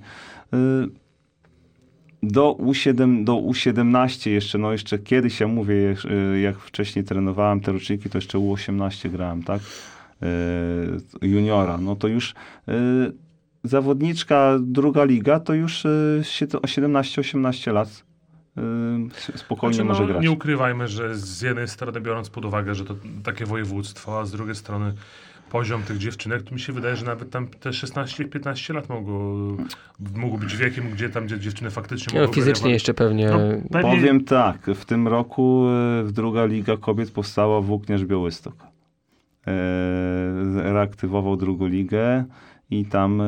Do U17 jeszcze kiedyś, ja mówię, jak wcześniej trenowałem te roczniki, to jeszcze U18 grałem, tak? Juniora. No to już zawodniczka druga liga to już 17-18 lat spokojnie może grać. Nie ukrywajmy, że z jednej strony biorąc pod uwagę, że to takie województwo, a z drugiej strony poziom tych dziewczynek, to mi się wydaje, że nawet tam te 16-15 lat mogło być wiekiem, gdzie dziewczyny faktycznie mogą fizycznie grać. Jeszcze pewnie... Powiem tak, w tym roku druga liga kobiet powstała w Włókniarz Białystok. Reaktywował drugą ligę i tam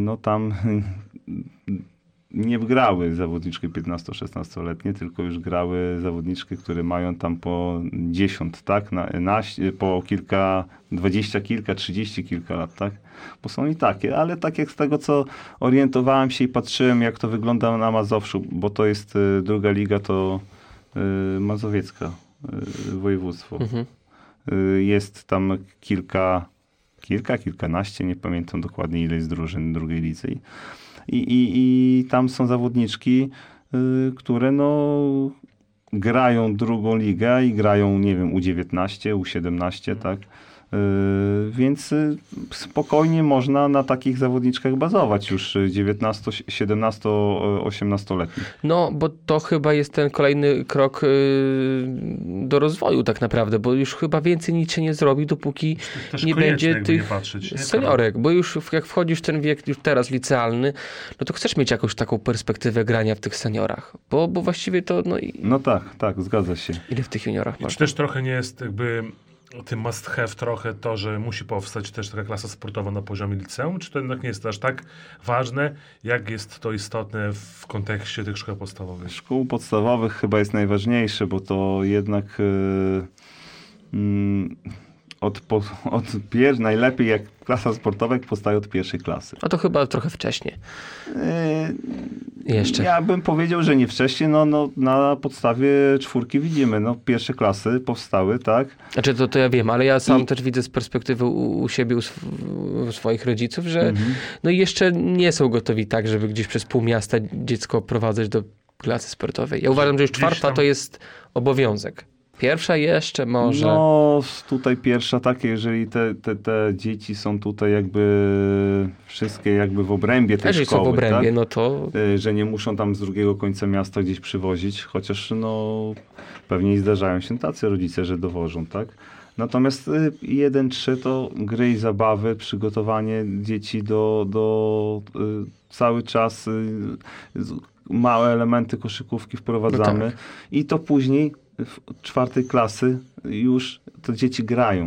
nie grały zawodniczki 15-16-letnie, tylko już grały zawodniczki, które mają tam po 10, tak? Po 20 kilka, 30 kilka lat, tak? Bo są i takie, ale tak jak z tego, co orientowałem się i patrzyłem, jak to wygląda na Mazowszu, bo to jest druga liga, to mazowiecka województwo. Jest tam kilkanaście, nie pamiętam dokładnie ile jest drużyn drugiej lidze. I tam są zawodniczki, które grają drugą ligę i grają, nie wiem, U19, U17, tak? Więc spokojnie można na takich zawodniczkach bazować już 19, 17, 18-letnich. No, bo to chyba jest ten kolejny krok do rozwoju tak naprawdę, bo już chyba więcej nic się nie zrobi, dopóki nie będzie tych seniorek, bo już jak wchodzisz w ten wiek już teraz licealny, no to chcesz mieć jakąś taką perspektywę grania w tych seniorach, bo właściwie to... No tak, zgadza się. Ile w tych juniorach masz? Czy też trochę nie jest jakby... tym must have trochę to, że musi powstać też taka klasa sportowa na poziomie liceum? Czy to jednak nie jest aż tak ważne, jak jest to istotne w kontekście tych szkół podstawowych? Szkół podstawowych chyba jest najważniejsze, bo to jednak najlepiej jak klasa sportowa powstaje od pierwszej klasy. A to chyba trochę wcześniej. Jeszcze. Ja bym powiedział, że nie wcześniej. Na podstawie czwórki widzimy. Pierwsze klasy powstały, tak? Znaczy to ja wiem, ale ja sam też widzę z perspektywy u siebie, u swoich rodziców, że jeszcze nie są gotowi tak, żeby gdzieś przez pół miasta dziecko prowadzać do klasy sportowej. Ja uważam, że już czwarta to jest obowiązek. Pierwsza jeszcze może... Tutaj pierwsza takie, jeżeli te dzieci są tutaj jakby wszystkie jakby w obrębie tej szkoły. Są w obrębie, tak? Że nie muszą tam z drugiego końca miasta gdzieś przywozić, chociaż pewnie i zdarzają się tacy rodzice, że dowożą, tak? Natomiast 1-3 to gry i zabawy, przygotowanie dzieci do cały czas małe elementy koszykówki wprowadzamy i to później w czwartej klasy już to dzieci grają.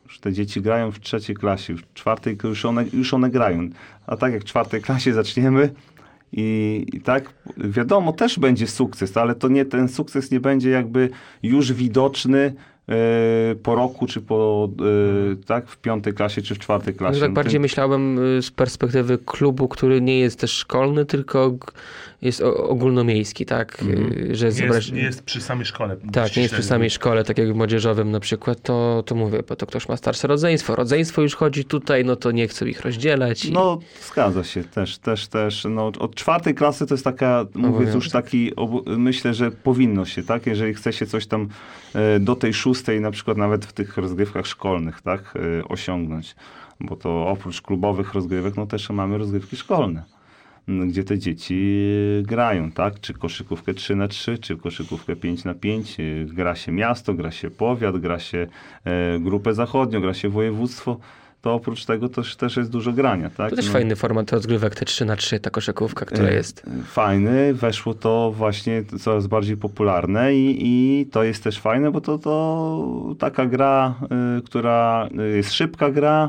Już te dzieci grają w 3. klasie, już w 4. już one grają. A tak jak w 4. klasie zaczniemy i tak wiadomo, też będzie sukces, ale to nie, ten sukces nie będzie jakby już widoczny po roku, czy tak, w 5. klasie, czy w 4. klasie. Tak bardziej myślałem z perspektywy klubu, który nie jest też szkolny, tylko jest ogólnomiejski, tak? Że nie jest przy samej szkole. Tak, nie jest przy samej szkole, tak jak w młodzieżowym na przykład, to mówię, bo to ktoś ma starsze rodzeństwo. Rodzeństwo już chodzi tutaj, no to nie chcą ich rozdzielać. No, zgadza się, też. No, od 4. klasy to jest taka, mówię już taki, myślę, że powinno się, tak? Jeżeli chce się coś tam do tej 6. na przykład nawet w tych rozgrywkach szkolnych, tak? Osiągnąć. Bo to oprócz klubowych rozgrywek, no też mamy rozgrywki szkolne, gdzie te dzieci grają, tak? Czy koszykówkę 3x3, czy koszykówkę 5x5. Gra się miasto, gra się powiat, gra się grupę zachodnią, gra się województwo. To oprócz tego też jest dużo grania, tak? To też fajny format rozgrywek, te 3x3, ta koszykówka, która jest. Fajny, weszło to właśnie coraz bardziej popularne i to jest też fajne, bo to taka gra, która jest szybka gra,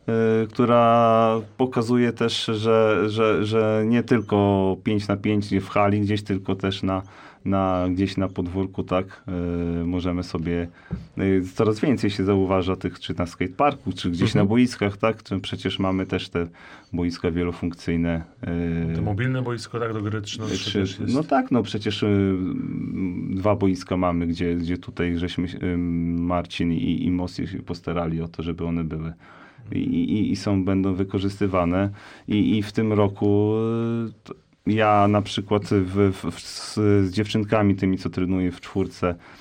która pokazuje też, że nie tylko 5x5 nie w hali gdzieś, tylko też gdzieś na podwórku, tak, możemy sobie, coraz więcej się zauważa tych, czy na skateparku, czy gdzieś na boiskach, tak, przecież mamy też te boiska wielofunkcyjne. To mobilne boisko, tak, do gry 3x3 też jest. No tak, no przecież 2 boiska mamy, gdzie tutaj żeśmy, Marcin i Mosi się postarali o to, żeby one były. Będą wykorzystywane i w tym roku ja na przykład z dziewczynkami tymi, co trenuję w 4,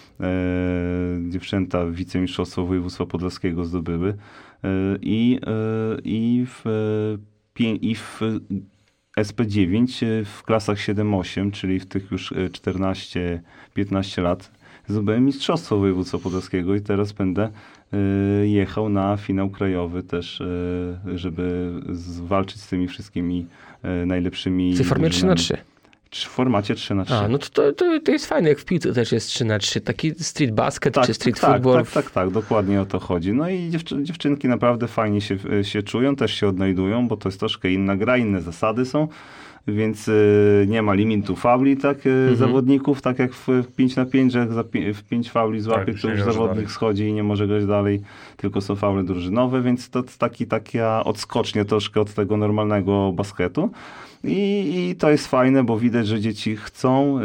dziewczęta wicemistrzostwo województwa podlaskiego zdobyły i w SP9 w klasach 7-8, czyli w tych już 14-15 lat zdobyłem mistrzostwo województwa podlaskiego i teraz będę jechał na finał krajowy też, żeby walczyć z tymi wszystkimi najlepszymi. W formie 3x3. W formacie 3x3. A, no to jest fajne, jak w piłce też jest 3x3. Taki street basket czy street football. Tak, dokładnie o to chodzi. No i dziewczynki naprawdę fajnie się czują, też się odnajdują, bo to jest troszkę inna gra, inne zasady są. Więc nie ma limitu fauli, tak, zawodników, tak jak w 5x5, że jak w 5 fauli złapie, to już zawodnik dalej schodzi i nie może grać dalej, tylko są faule drużynowe, więc to taka odskocznia troszkę od tego normalnego basketu. I to jest fajne, bo widać, że dzieci chcą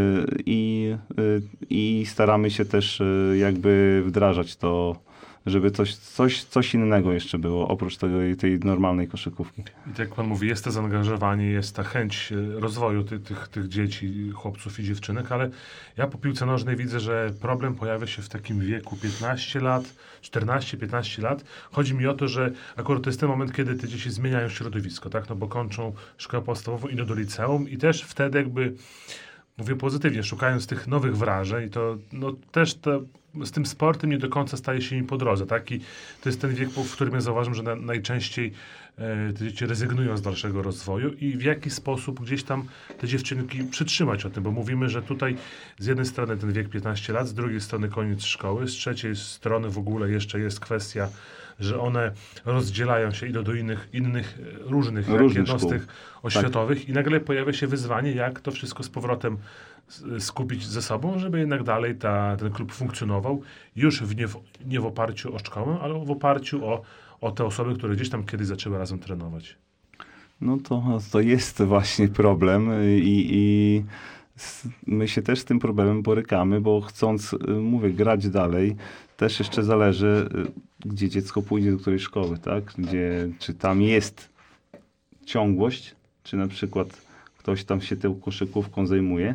i staramy się też jakby wdrażać to, żeby coś innego jeszcze było, oprócz tej normalnej koszykówki. I tak jak pan mówi, jest to zaangażowanie, jest ta chęć rozwoju tych dzieci, chłopców i dziewczynek, ale ja po piłce nożnej widzę, że problem pojawia się w takim wieku 15 lat, 14-15 lat. Chodzi mi o to, że akurat to jest ten moment, kiedy te dzieci zmieniają środowisko, tak? No bo kończą szkołę podstawową, idą do liceum i też wtedy jakby, mówię pozytywnie, szukając tych nowych wrażeń, to no też z tym sportem nie do końca staje się im po drodze, tak? I to jest ten wiek, w którym ja zauważam, że najczęściej te dzieci rezygnują z dalszego rozwoju i w jaki sposób gdzieś tam te dziewczynki przytrzymać o tym, bo mówimy, że tutaj z jednej strony ten wiek 15 lat, z drugiej strony koniec szkoły, z trzeciej strony w ogóle jeszcze jest kwestia, że one rozdzielają się, idą do innych różnych jednostek oświatowych, tak. I nagle pojawia się wyzwanie, jak to wszystko z powrotem skupić ze sobą, żeby jednak dalej ten klub funkcjonował już nie w oparciu o szkołę, ale w oparciu o te osoby, które gdzieś tam kiedyś zaczęły razem trenować. No to jest właśnie problem i my się też z tym problemem borykamy, bo chcąc, mówię, grać dalej, też jeszcze zależy, gdzie dziecko pójdzie do której szkoły, tak? Czy tam jest ciągłość, czy na przykład ktoś tam się tą koszykówką zajmuje.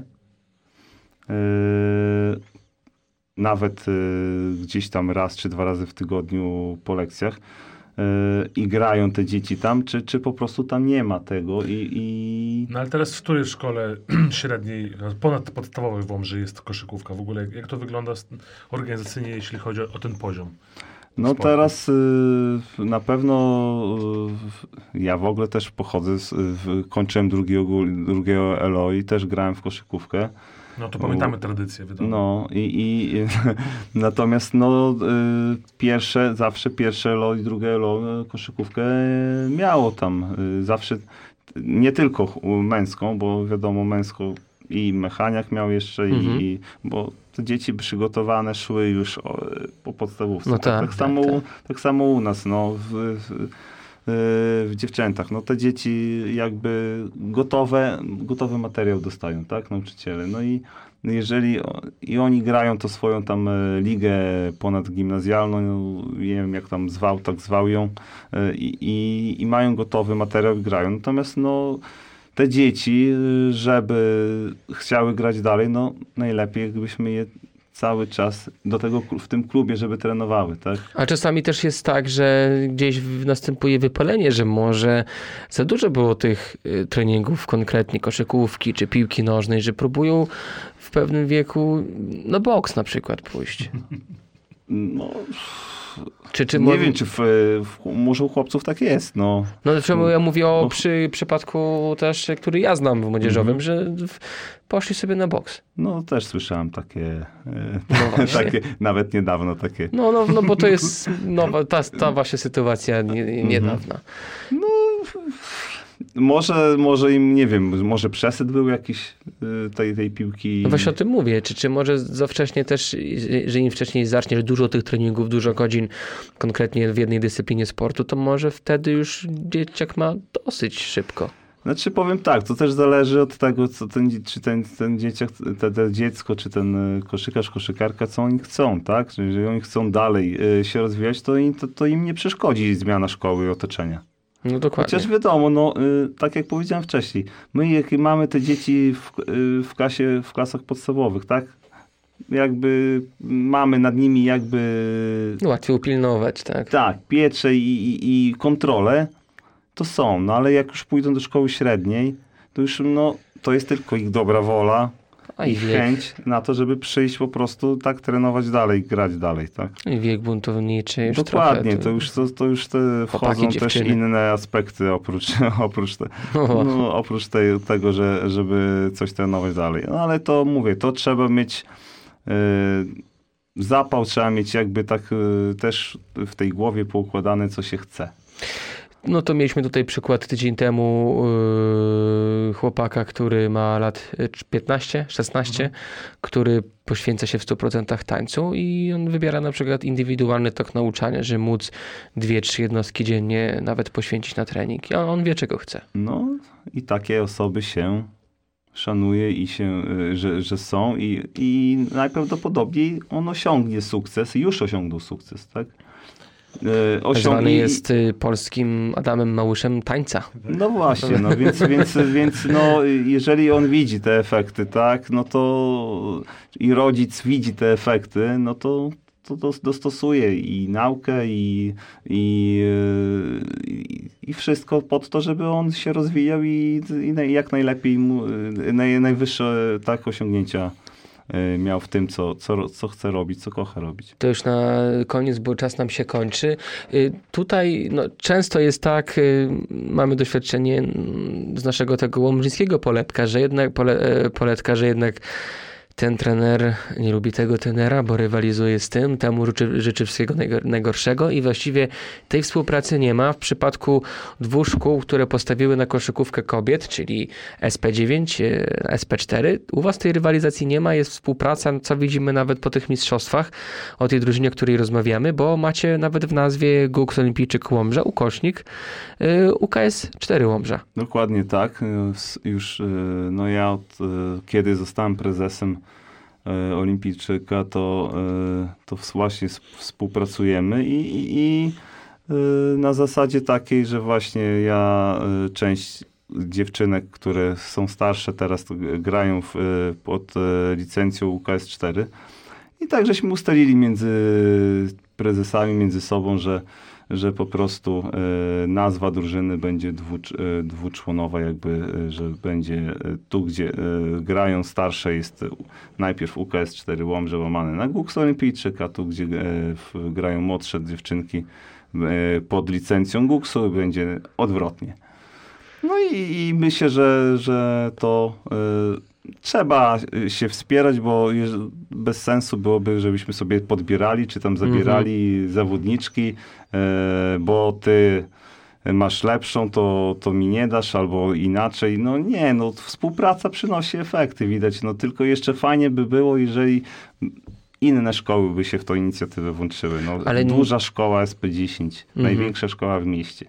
Nawet gdzieś tam raz czy 2 razy w tygodniu po lekcjach i grają te dzieci tam, czy po prostu tam nie ma tego No ale teraz w której szkole średniej, ponadpodstawowej w Łomży jest koszykówka? W ogóle jak to wygląda organizacyjnie, jeśli chodzi o ten poziom? No sportu? Teraz na pewno ja w ogóle też pochodzę, kończyłem drugiego LO i też grałem w koszykówkę. No to pamiętamy tradycję, wiadomo. No natomiast zawsze pierwsze LO i drugie LO koszykówkę miało tam. Zawsze, nie tylko męską, bo wiadomo męską i mechaniak miał jeszcze, bo te dzieci przygotowane szły już po podstawówce. No tak samo u nas, w dziewczętach. No te dzieci jakby gotowy materiał dostają, tak, nauczyciele. No i jeżeli oni grają to swoją tam ligę ponadgimnazjalną, nie wiem jak tam zwał ją, i mają gotowy materiał i grają. Natomiast te dzieci, żeby chciały grać dalej, najlepiej jakbyśmy je cały czas w tym klubie, żeby trenowały, tak? A czasami też jest tak, że gdzieś następuje wypalenie, że może za dużo było tych treningów, konkretnie koszykówki czy piłki nożnej, że próbują w pewnym wieku na boks na przykład pójść. Nie wiem, czy może u chłopców tak jest, Dlaczego ja mówię o przypadku też, który ja znam w młodzieżowym, że poszli sobie na boks. Też słyszałem takie, nawet niedawno takie. Bo to jest nowa, ta właśnie sytuacja niedawna. Może im, nie wiem, może przesyt był jakiś tej piłki. No właśnie o tym mówię. Czy może za wcześnie też, że im wcześniej zaczniesz dużo tych treningów, dużo godzin konkretnie w jednej dyscyplinie sportu, to może wtedy już dzieciak ma dosyć szybko. Znaczy powiem tak, to też zależy od tego, czy ten dzieciak, to dziecko, czy ten koszykarz, koszykarka, co oni chcą, tak? Jeżeli oni chcą dalej się rozwijać, to im nie przeszkodzi zmiana szkoły i otoczenia. No dokładnie. Chociaż wiadomo, tak jak powiedziałem wcześniej, my jak mamy te dzieci w klasach podstawowych, tak? Jakby mamy nad nimi jakby... Łatwiej upilnować, tak? Tak, pieczę i kontrolę, to są. Ale jak już pójdą do szkoły średniej, to już to jest tylko ich dobra wola i chęć na to, żeby przyjść po prostu tak trenować dalej, grać dalej, tak? I wiek buntowniczy już dokładnie, trochę. To już wchodzą też inne aspekty oprócz tego, żeby coś trenować dalej. Ale to mówię, to trzeba mieć zapał, trzeba mieć jakby tak też w tej głowie poukładane, co się chce. To mieliśmy tutaj przykład tydzień temu chłopaka, który ma lat 15, 16, który poświęca się w 100% tańcu i on wybiera na przykład indywidualny tok nauczania, że móc 2-3 jednostki dziennie nawet poświęcić na trening. I on wie, czego chce. I takie osoby się szanuje i że są i najprawdopodobniej on osiągnie sukces i już osiągnął sukces, tak? Zwany jest polskim Adamem Małyszem tańca. No właśnie, więc jeżeli on widzi te efekty, tak, to i rodzic widzi te efekty, to dostosuje i naukę i wszystko pod to, żeby on się rozwijał i jak najlepiej najwyższe osiągnięcia miał w tym, co chce robić, co kocha robić. To już na koniec, bo czas nam się kończy. Tutaj często jest tak, mamy doświadczenie z naszego tego łomżyńskiego poletka, że jednak ten trener nie lubi tego trenera, bo rywalizuje z tym, temu życzy wszystkiego najgorszego i właściwie tej współpracy nie ma. W przypadku 2 szkół, które postawiły na koszykówkę kobiet, czyli SP9, SP4, u was tej rywalizacji nie ma, jest współpraca, co widzimy nawet po tych mistrzostwach, o tej drużynie, o której rozmawiamy, bo macie nawet w nazwie GUKS Olimpijczyk Łomża, ukośnik UKS 4 Łomża. Dokładnie tak. Już ja kiedy zostałem prezesem Olimpijczyka, to właśnie współpracujemy i na zasadzie takiej, że właśnie ja część dziewczynek, które są starsze teraz, to grają pod licencją UKS 4 i tak żeśmy ustalili między prezesami, między sobą, że po prostu nazwa drużyny będzie dwuczłonowa, jakby, że będzie tu, gdzie grają starsze, jest najpierw UKS 4 Łomża łamane na GUKS Olimpijczyk, a tu, gdzie grają młodsze dziewczynki pod licencją GUKS-u, będzie odwrotnie. No i myślę, że to trzeba się wspierać, bo bez sensu byłoby, żebyśmy sobie podbierali, czy tam zabierali zawodniczki, bo ty masz lepszą, to mi nie dasz, albo inaczej. No nie, no współpraca przynosi efekty, widać. No tylko jeszcze fajnie by było, jeżeli inne szkoły by się w tą inicjatywę włączyły. No, Ale duża szkoła SP10, największa szkoła w mieście.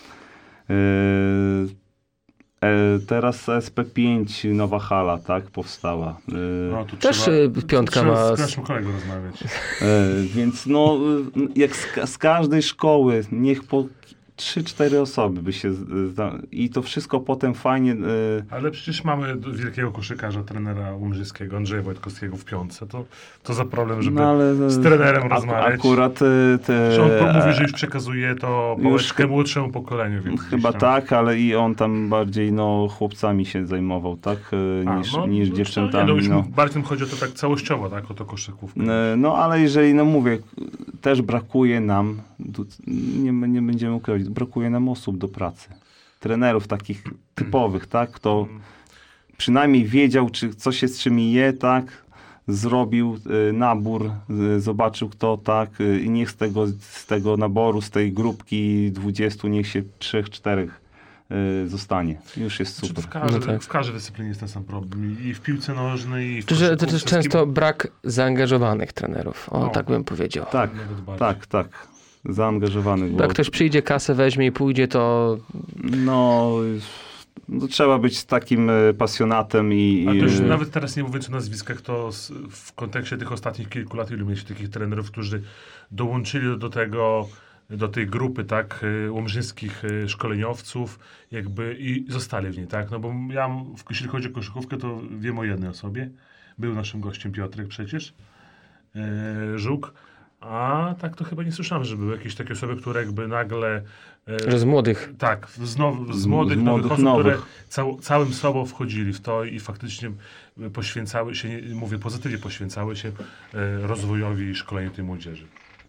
Teraz SP5, nowa hala, tak, powstała. No, tu Też piątka ma... Z naszym kolegą rozmawiać. Więc no, jak z każdej szkoły, niech po 3-4 osoby by się... I to wszystko potem fajnie... Ale przecież mamy wielkiego koszykarza, trenera łomżyskiego, Andrzeja Wojtkowskiego w piątce. To za problem, żeby z trenerem rozmawiać. Akurat... On mówi, że już przekazuje to pałeczkę młodszemu pokoleniu. Więc chyba tak, ale i on tam bardziej chłopcami się zajmował, tak? Niż dziewczętami. Bardziej chodzi o to tak całościowo, tak? O to koszykówkę. No ale jeżeli, mówię, też brakuje nam, nie będziemy ukrywać, brakuje nam osób do pracy. Trenerów takich typowych, tak? Kto przynajmniej wiedział, co się z czym je, tak? Zrobił nabór, zobaczył kto, tak? I niech z tego naboru, z tej grupki 20, niech się 3-4 zostanie. Już jest super. W każdej dyscyplinie jest ten sam problem. I w piłce nożnej, i w To też często brak zaangażowanych trenerów. Tak bym powiedział. Tak. Zaangażowany. Jak ktoś przyjdzie, kasę weźmie i pójdzie, to... No trzeba być takim pasjonatem A to już nawet teraz nie mówiąc o nazwiskach, to w kontekście tych ostatnich kilku lat, ilu mieliśmy takich trenerów, którzy dołączyli do tej grupy, tak, łomżyńskich szkoleniowców, jakby i zostali w niej, tak? No bo jeśli chodzi o koszykówkę, to wiem o jednej osobie. Był naszym gościem Piotrek przecież, Żuk. A tak to chyba nie słyszałem, że były jakieś takie osoby, które jakby nagle... Że z młodych. Tak, z młodych nowych osób, które całym sobą wchodzili w to i faktycznie poświęcały się, mówię pozytywnie, poświęcały się rozwojowi i szkoleniu tej młodzieży.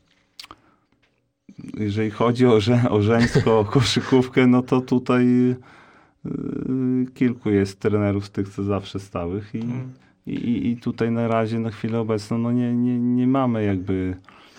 Jeżeli chodzi o żeńską koszykówkę, no to tutaj kilku jest trenerów z tych, co zawsze stałych i tutaj na razie, na chwilę obecną, nie mamy jakby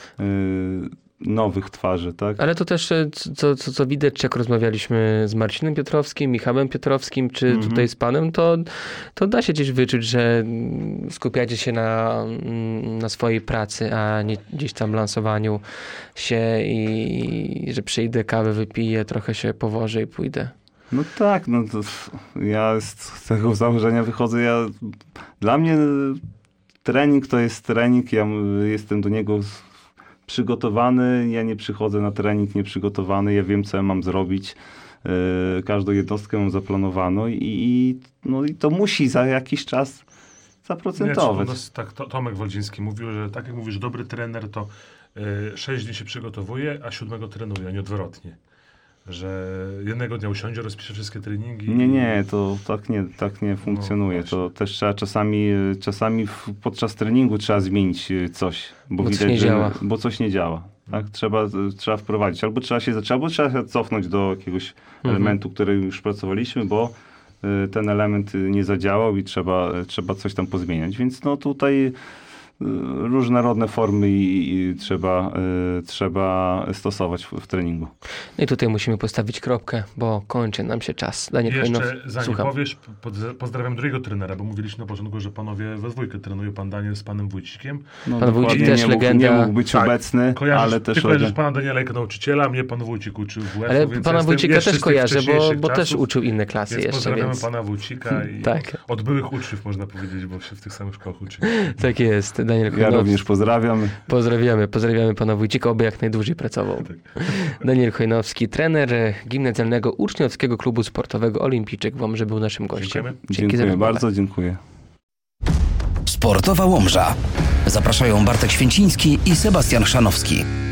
nowych twarzy, tak? Ale to też, co widać, jak rozmawialiśmy z Marcinem Piotrowskim, Michałem Piotrowskim, czy tutaj z panem, to da się gdzieś wyczuć, że skupiacie się na swojej pracy, a nie gdzieś tam lansowaniu się i że przyjdę, kawę wypiję, trochę się powożę i pójdę. No tak, to ja z tego założenia wychodzę. Dla mnie trening to jest trening, ja jestem do niego przygotowany, ja nie przychodzę na trening nieprzygotowany, ja wiem, co ja mam zrobić. Każdą jednostkę mam zaplanowaną i to musi za jakiś czas zaprocentować. Tomek Woldziński mówił, że tak jak mówisz, dobry trener to 6 dni się przygotowuje, a 7 trenuje, a nie odwrotnie. Że jednego dnia usiądzie, rozpisze wszystkie treningi. Nie, to tak nie funkcjonuje. To też trzeba czasami podczas treningu trzeba zmienić coś, bo widać, bo coś nie działa. Tak? Trzeba wprowadzić. Albo trzeba się cofnąć do jakiegoś elementu, który już pracowaliśmy, bo ten element nie zadziałał i trzeba coś tam pozmieniać. Więc tutaj różnorodne formy i trzeba stosować w treningu. No i tutaj musimy postawić kropkę, bo kończy nam się czas. Daniel Hojnow, zanim powiesz, pozdrawiam drugiego trenera, bo mówiliśmy na początku, że panowie we dwójkę trenują, pan Daniel z panem Wójcikiem. Pan Wójcik też legenda. Nie mógł być obecny, ale też... Ty kojarzysz pana Daniela jako nauczyciela, a mnie pan Wójcik uczył w WF-u, ale pana Wójcika też kojarzę, bo też uczył inne klasy więc jeszcze. Pozdrawiamy pana Wójcika i od byłych uczniów, można powiedzieć, bo się w tych samych szkołach uczy. Tak jest. Daniel Hojnow. Ja również pozdrawiam. Pozdrawiamy pana Wójcika, oby jak najdłużej pracował. Daniel Hojnowski, trener Gimnazjalnego Uczniowskiego Klubu Sportowego Olimpijczyk w Łomży, był naszym gościem. Dziękuję bardzo, dziękuję. Sportowa Łomża. Zapraszają Bartek Święciński i Sebastian Chrzanowski.